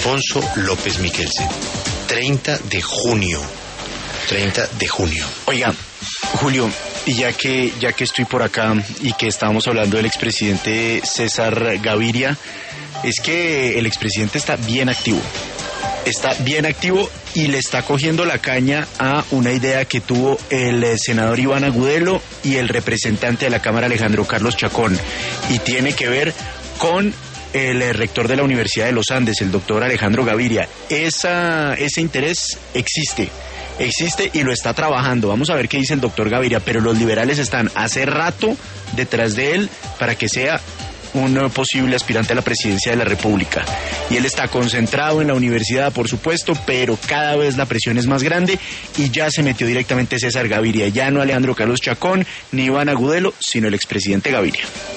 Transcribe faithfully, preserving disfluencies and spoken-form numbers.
Alfonso López Mikkelsen. treinta de junio. treinta de junio. Oiga, Julio, y ya que, ya que estoy por acá y que estábamos hablando del expresidente César Gaviria, es que el expresidente está bien activo. Está bien activo y le está cogiendo la caña a una idea que tuvo el senador Iván Agudelo y el representante de la Cámara Alejandro Carlos Chacón. Y tiene que ver con el rector de la Universidad de los Andes, el doctor Alejandro Gaviria. Esa, ese interés existe. Existe y lo está trabajando. Vamos a ver qué dice el doctor Gaviria, pero los liberales están hace rato detrás de él para que sea un posible aspirante a la presidencia de la República. Y él está concentrado en la universidad, por supuesto, pero cada vez la presión es más grande y ya se metió directamente César Gaviria, ya no Alejandro Carlos Chacón ni Iván Agudelo, sino el expresidente Gaviria.